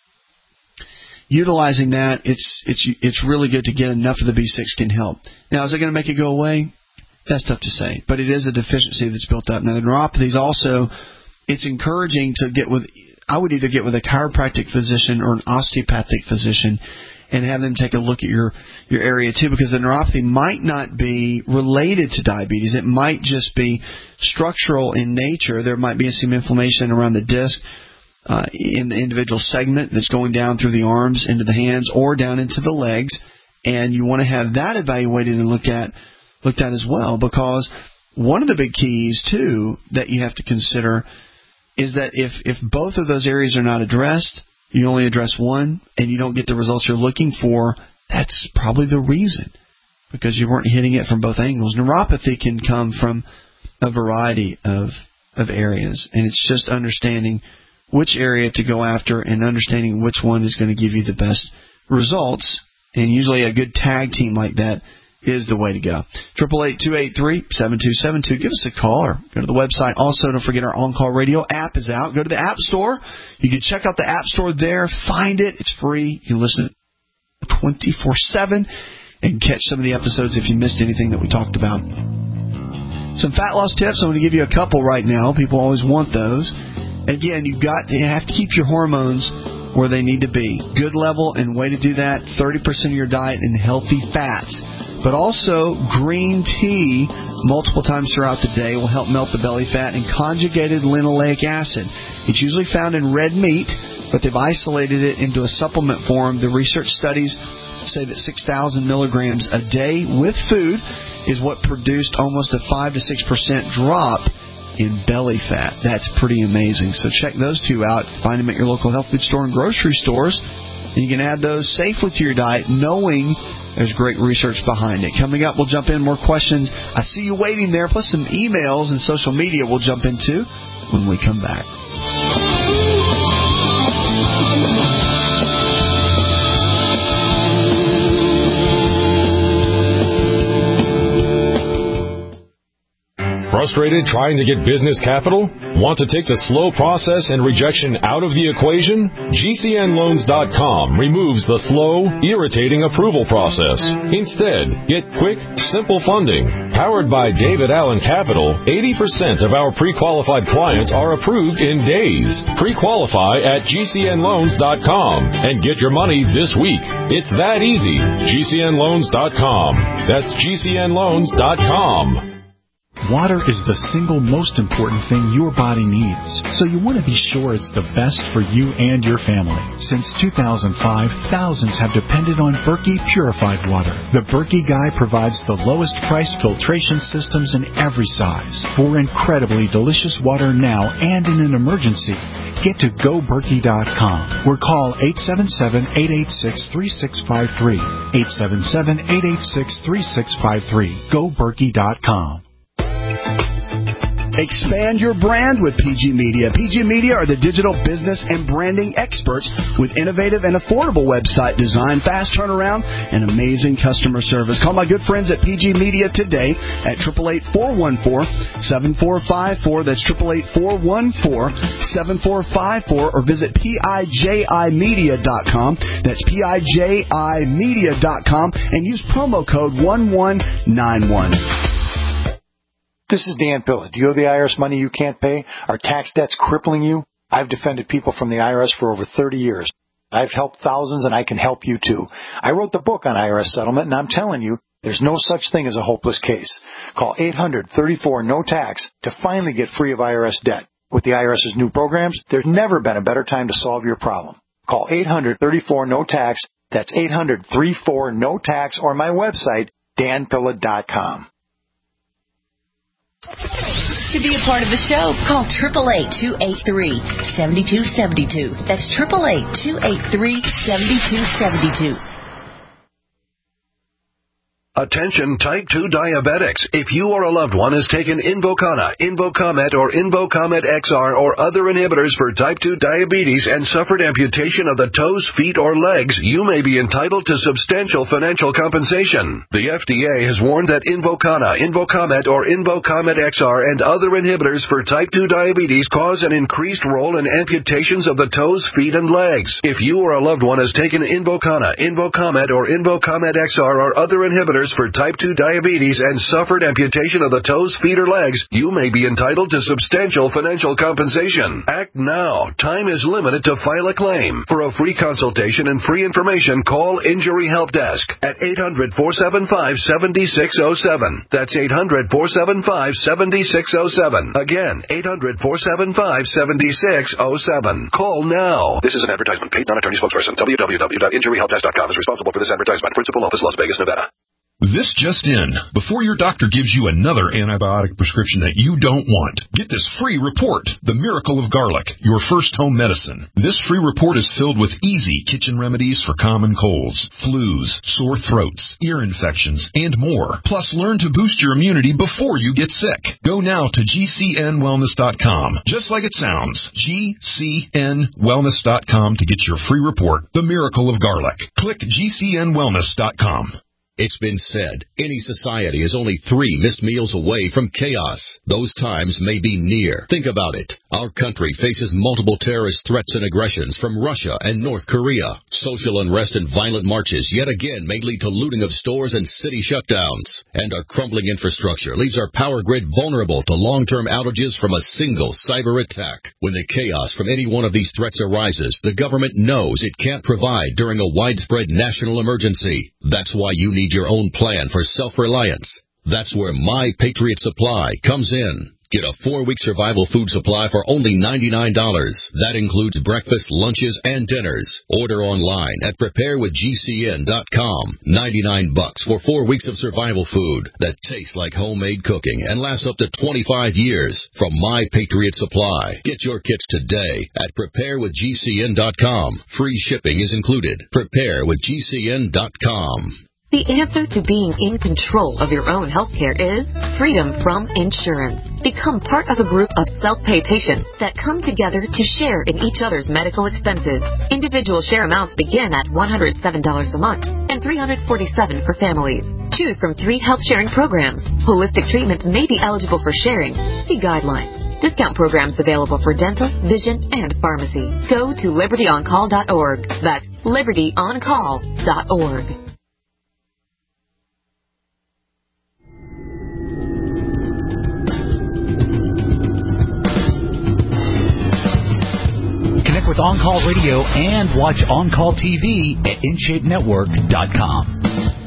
[SPEAKER 4] utilizing that, it's it's it's really good to get enough of the B six can help. Now, is it going to make it go away? That's tough to say, but it is a deficiency that's built up. Now, the neuropathy is also, it's encouraging to get with, I would either get with a chiropractic physician or an osteopathic physician and have them take a look at your, your area too, because the neuropathy might not be related to diabetes. It might just be structural in nature. There might be some inflammation around the disc uh, in the individual segment that's going down through the arms into the hands or down into the legs, and you want to have that evaluated and looked at, looked at as well, because one of the big keys too that you have to consider is that if, if both of those areas are not addressed, you only address one, and you don't get the results you're looking for, that's probably the reason, because you weren't hitting it from both angles. Neuropathy can come from a variety of of areas, and it's just understanding which area to go after and understanding which one is going to give you the best results, and usually a good tag team like that is the way to go. triple eight two eight three seven two seven two. Give us a call or go to the website. Also, don't forget our On-Call Radio app is out. Go to the App Store. You can check out the App Store there. Find it. It's free. You can listen twenty-four seven and catch some of the episodes if you missed anything that we talked about. Some fat loss tips. I'm going to give you a couple right now. People always want those. Again, you've got you have to keep your hormones where they need to be. Good level, and way to do that, thirty percent of your diet in healthy fats. But also, green tea multiple times throughout the day will help melt the belly fat, and conjugated linoleic acid. It's usually found in red meat, but they've isolated it into a supplement form. The research studies say that six thousand milligrams a day with food is what produced almost a five to six percent drop in belly fat. That's pretty amazing. So check those two out. Find them at your local health food store and grocery stores. And you can add those safely to your diet, knowing there's great research behind it. Coming up, we'll jump in more questions. I see you waiting there, plus some emails and social media we'll jump into when we come back.
[SPEAKER 20] Frustrated trying to get business capital? Want to take the slow process and rejection out of the equation? G C N loans dot com removes the slow, irritating approval process. Instead, get quick, simple funding. Powered by David Allen Capital, eighty percent of our pre-qualified clients are approved in days. Pre-qualify at G C N loans dot com and get your money this week. It's that easy. G C N loans dot com. That's G C N loans dot com.
[SPEAKER 21] Water is the single most important thing your body needs, so you want to be sure it's the best for you and your family. Since two thousand five, thousands have depended on Berkey purified water. The Berkey Guy provides the lowest priced filtration systems in every size. For incredibly delicious water now and in an emergency, get to go berkey dot com or call eight seven seven, eight eight six, three six five three. eight seven seven, eight eight six, three six five three. go berkey dot com.
[SPEAKER 6] Expand your brand with P G Media. P G Media are the digital business and branding experts with innovative and affordable website design, fast turnaround, and amazing customer service. Call my good friends at P G Media today at eight eight eight, four one four, seven four five four. That's eight eight eight, four one four, seven four five four, or visit P I J I media dot com. That's P I J I media dot com and use promo code one one nine one.
[SPEAKER 22] This is Dan Pilla. Do you owe the I R S money you can't pay? Are tax debts crippling you? I've defended people from the I R S for over thirty years. I've helped thousands, and I can help you too. I wrote the book on I R S settlement, and I'm telling you, there's no such thing as a hopeless case. Call eight hundred, thirty-four, no tax to finally get free of I R S debt. With the IRS's new programs, there's never been a better time to solve your problem. Call eight hundred, thirty-four, no tax. That's eight hundred, thirty-four, no tax, or my website, dan pilla dot com.
[SPEAKER 23] To be a part of the show, call eight eight eight, two eight three, seven two seven two. That's eight eight eight, two eight three, seven two seven two.
[SPEAKER 24] Attention type two diabetics. If you or a loved one has taken Invokana, Invokamet, or Invokamet X R or other inhibitors for type two diabetes and suffered amputation of the toes, feet, or legs, you may be entitled to substantial financial compensation. The F D A has warned that Invokana, Invokamet, or Invokamet X R and other inhibitors for type two diabetes cause an increased role in amputations of the toes, feet, and legs. If you or a loved one has taken Invokana, Invokamet, or Invokamet X R or other inhibitors for type two diabetes and suffered amputation of the toes, feet, or legs, you may be entitled to substantial financial compensation. Act now. Time is limited to file a claim. For a free consultation and free information, call Injury Help Desk at eight hundred, four seven five, seven six zero seven. That's eight hundred, four seven five, seven six zero seven. Again, eight hundred, four seven five, seven six zero seven. Call now. This is an advertisement. Paid non-attorney spokesperson. w w w dot injury help desk dot com is responsible for this advertisement. Principal office, Las Vegas, Nevada.
[SPEAKER 25] This just in. Before your doctor gives you another antibiotic prescription that you don't want, get this free report, The Miracle of Garlic, your first home medicine. This free report is filled with easy kitchen remedies for common colds, flus, sore throats, ear infections, and more. Plus, learn to boost your immunity before you get sick. Go now to G C N wellness dot com. Just like it sounds, G C N wellness dot com to get your free report, The Miracle of Garlic. Click G C N wellness dot com.
[SPEAKER 26] It's been said, any society is only three missed meals away from chaos. Those times may be near. Think about it. Our country faces multiple terrorist threats and aggressions from Russia and North Korea. Social unrest and violent marches yet again may lead to looting of stores and city shutdowns. And our crumbling infrastructure leaves our power grid vulnerable to long-term outages from a single cyber attack. When the chaos from any one of these threats arises, the government knows it can't provide during a widespread national emergency. That's why you need your own plan for self-reliance. That's where My Patriot Supply comes in. Get a four-week survival food supply for only ninety-nine dollars. That includes breakfast, lunches, and dinners. Order online at prepare with G C N dot com. ninety-nine bucks for four weeks of survival food that tastes like homemade cooking and lasts up to twenty-five years from My Patriot Supply. Get your kits today at prepare with G C N dot com. Free shipping is included. prepare with G C N dot com.
[SPEAKER 27] The answer to being in control of your own healthcare is freedom from insurance. Become part of a group of self-pay patients that come together to share in each other's medical expenses. Individual share amounts begin at one hundred seven dollars a month and three hundred forty-seven dollars for families. Choose from three health-sharing programs. Holistic treatments may be eligible for sharing. See guidelines. Discount programs available for dental, vision, and pharmacy. Go to liberty on call dot org. That's liberty on call dot org.
[SPEAKER 13] Connect with On Call Radio and watch On Call T V at in shape network dot com.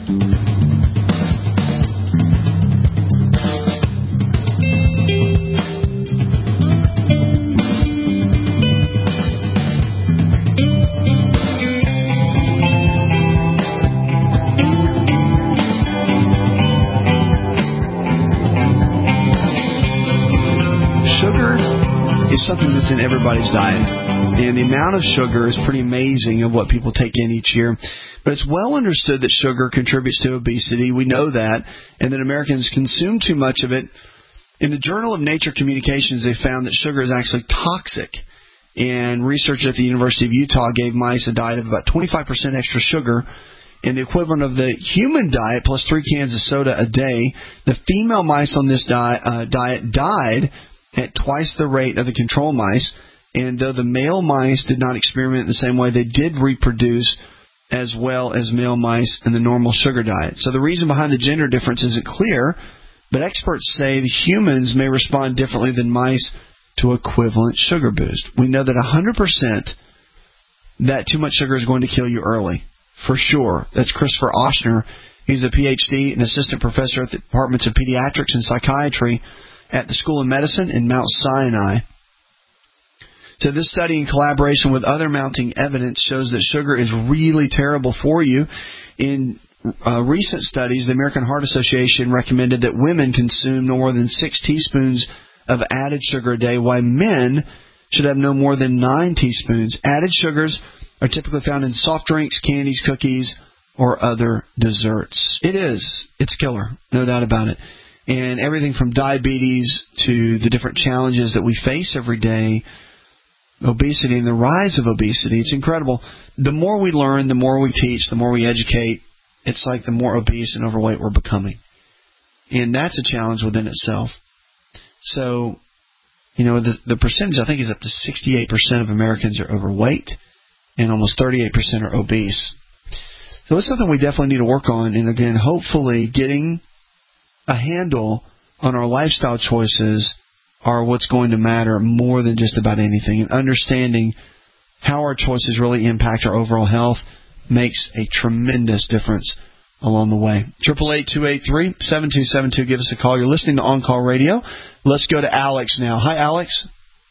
[SPEAKER 4] Sugar is something that's in everybody's diet. And the amount of sugar is pretty amazing of what people take in each year. But it's well understood that sugar contributes to obesity. We know that. And that Americans consume too much of it. In the Journal of Nature Communications, they found that sugar is actually toxic. And research at the University of Utah gave mice a diet of about twenty-five percent extra sugar. And the equivalent of the human diet plus three cans of soda a day. The female mice on this di- uh, diet died at twice the rate of the control mice. And though the male mice did not experiment in the same way, they did reproduce as well as male mice in the normal sugar diet. So the reason behind the gender difference isn't clear, but experts say the humans may respond differently than mice to equivalent sugar boost. We know that one hundred percent that too much sugar is going to kill you early, for sure. That's Christopher Ochsner. He's a P H D and assistant professor at the Departments of Pediatrics and Psychiatry at the School of Medicine in Mount Sinai. So this study, in collaboration with other mounting evidence, shows that sugar is really terrible for you. In uh, recent studies, the American Heart Association recommended that women consume no more than six teaspoons of added sugar a day, while men should have no more than nine teaspoons. Added sugars are typically found in soft drinks, candies, cookies, or other desserts. It is. It's a killer, no doubt about it. And everything from diabetes to the different challenges that we face every day, obesity and the rise of obesity. It's incredible. The more we learn, the more we teach, the more we educate, it's like the more obese and overweight we're becoming. And that's a challenge within itself. So, you know, the, the percentage, I think, is up to sixty-eight percent of Americans are overweight and almost thirty-eight percent are obese. So it's something we definitely need to work on. And again, hopefully getting a handle on our lifestyle choices are what's going to matter more than just about anything. And understanding how our choices really impact our overall health makes a tremendous difference along the way. eight eight eight, two eight three, seven two seven two. Give us a call. You're listening to On Call Radio. Let's go to Alex now. Hi, Alex.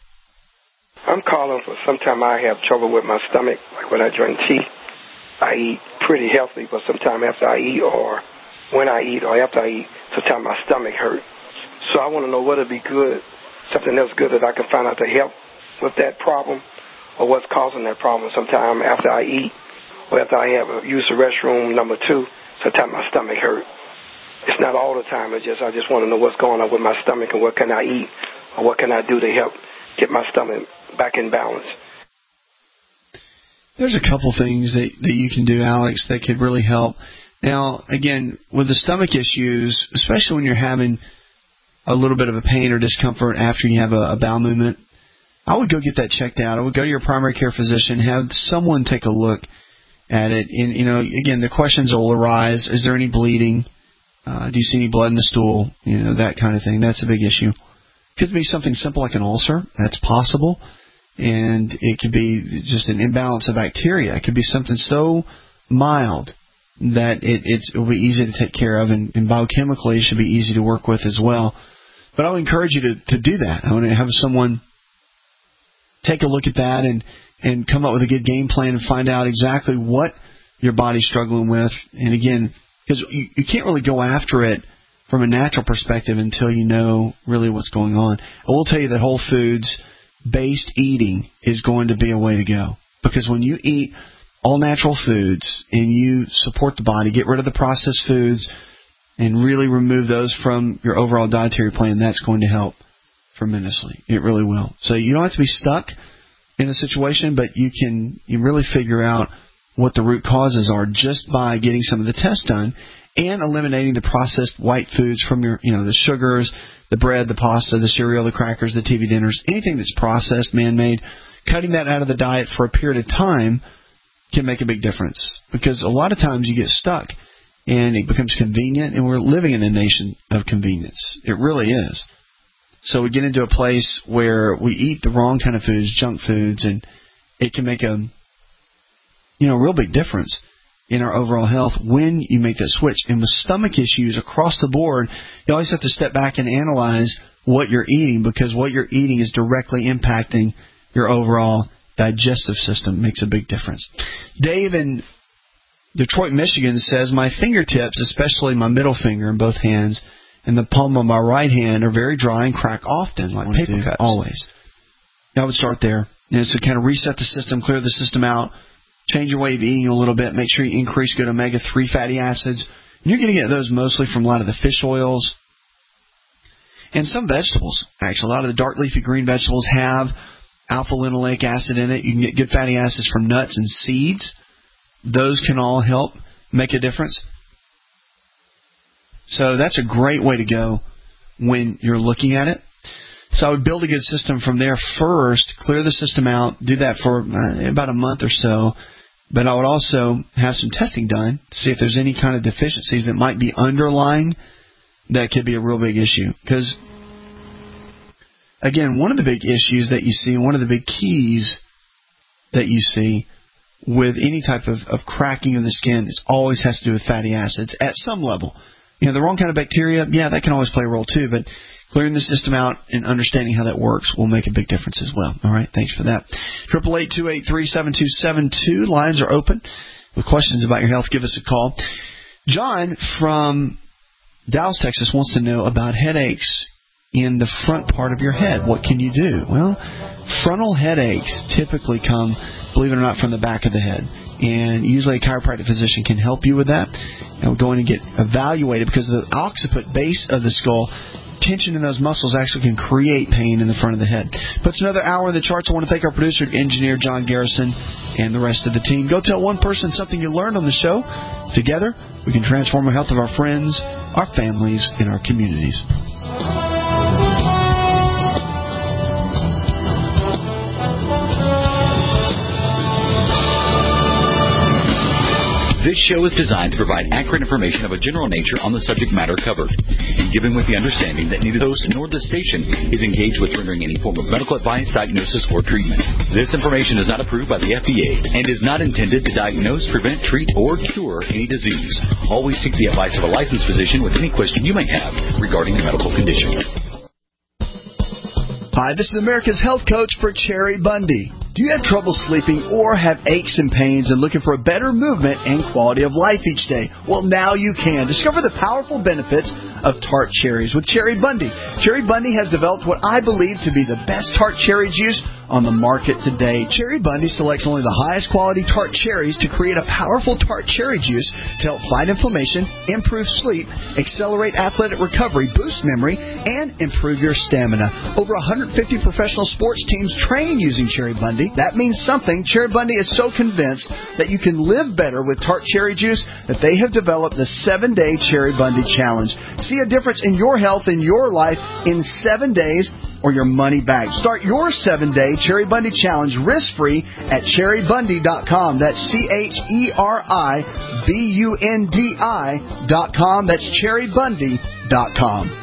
[SPEAKER 2] I'm calling for sometimes I have trouble with my stomach. Like when I drink tea, I eat pretty healthy, but sometimes after I eat or when I eat or after I eat, sometimes my stomach hurts. So I want to know what would be good, something that's good that I can find out to help with that problem or what's causing that problem. Sometimes after I eat or after I have a, use the restroom, number two, sometimes my stomach hurts. It's not all the time. It's just I just want to know what's going on with my stomach and what can I eat or what can I do to help get my stomach back in balance.
[SPEAKER 4] There's a couple things that, that you can do, Alex, that could really help. Now, again, with the stomach issues, especially when you're having a little bit of a pain or discomfort after you have a, a bowel movement, I would go get that checked out. I would go to your primary care physician, have someone take a look at it. And, you know, again, the questions will arise. Is there any bleeding? Uh, do you see any blood in the stool? You know, that kind of thing. That's a big issue. Could be something simple like an ulcer. That's possible. And it could be just an imbalance of bacteria. It could be something so mild that it, it's, it will be easy to take care of, and, and biochemically it should be easy to work with as well. But I would encourage you to, to do that. I want to have someone take a look at that and, and come up with a good game plan and find out exactly what your body's struggling with. And again, because you, you can't really go after it from a natural perspective until you know really what's going on. I will tell you that whole foods-based eating is going to be a way to go. Because when you eat all natural foods and you support the body, get rid of the processed foods, and really remove those from your overall dietary plan, that's going to help tremendously. It really will. So you don't have to be stuck in a situation, but you can you really figure out what the root causes are just by getting some of the tests done. and eliminating the processed white foods from your, you know, the sugars, the bread, the pasta, the cereal, the crackers, the T V dinners, anything that's processed, man-made, cutting that out of the diet for a period of time can make a big difference. Because a lot of times you get stuck and it becomes convenient, and we're living in a nation of convenience. It really is. So we get into a place where we eat the wrong kind of foods, junk foods, and it can make a, you know, real big difference in our overall health when you make that switch. And with stomach issues across the board, you always have to step back and analyze what you're eating, because what you're eating is directly impacting your overall digestive system. It makes a big difference. Dave in Detroit, Michigan says, my fingertips, especially my middle finger and both hands, and the palm of my right hand are very dry and crack often, like paper cuts. Always. I would start there. And so kind of reset the system, clear the system out, change your way of eating a little bit, make sure you increase good omega three fatty acids. And you're going to get those mostly from a lot of the fish oils and some vegetables. Actually, a lot of the dark leafy green vegetables have alpha-linoleic acid in it. You can get good fatty acids from nuts and seeds. Those can all help make a difference. So that's a great way to go when you're looking at it. So I would build a good system from there first, clear the system out, do that for uh, about a month or so. But I would also have some testing done to see if there's any kind of deficiencies that might be underlying that could be a real big issue. Because, again, one of the big issues that you see, one of the big keys that you see with any type of, of cracking of the skin, is always has to do with fatty acids at some level. You know, the wrong kind of bacteria, yeah, that can always play a role too, but clearing the system out and understanding how that works will make a big difference as well. All right, thanks for that. eight eight eight, two eight three, seven two seven two. Lines are open. With questions about your health, give us a call. John from Dallas, Texas wants to know about headaches in the front part of your head. What can you do? Well, frontal headaches typically come, believe it or not, from the back of the head. And usually a chiropractic physician can help you with that. And we're going to get evaluated because the occiput base of the skull, tension in those muscles actually can create pain in the front of the head. Puts another hour in the charts. I want to thank our producer, engineer John Garrison, and the rest of the team. Go tell one person something you learned on the show. Together, we can transform the health of our friends, our families, and our communities.
[SPEAKER 13] This show is designed to provide accurate information of a general nature on the subject matter covered, and given with the understanding that neither the host nor the station is engaged with rendering any form of medical advice, diagnosis, or treatment. This information is not approved by the F D A and is not intended to diagnose, prevent, treat, or cure any disease. Always seek the advice of a licensed physician with any question you may have regarding a medical condition.
[SPEAKER 6] Hi, this is America's Health Coach for Cherry Bundy. Do you have trouble sleeping or have aches and pains and looking for a better movement and quality of life each day? Well, now you can. Discover the powerful benefits of tart cherries with Cherry Bundy. Cherry Bundy has developed what I believe to be the best tart cherry juice on the market today. Cherry Bundy selects only the highest quality tart cherries to create a powerful tart cherry juice to help fight inflammation, improve sleep, accelerate athletic recovery, boost memory, and improve your stamina. Over one hundred fifty professional sports teams train using Cherry Bundy. That means something. Cherry Bundy is so convinced that you can live better with tart cherry juice that they have developed the seven-day Cherry Bundy Challenge. See a difference in your health in your life in seven days or your money back. Start your seven-day Cherry Bundy Challenge risk-free at cherry bundy dot com. That's C H E R I B U N D I dot com. That's cherry bundy dot com.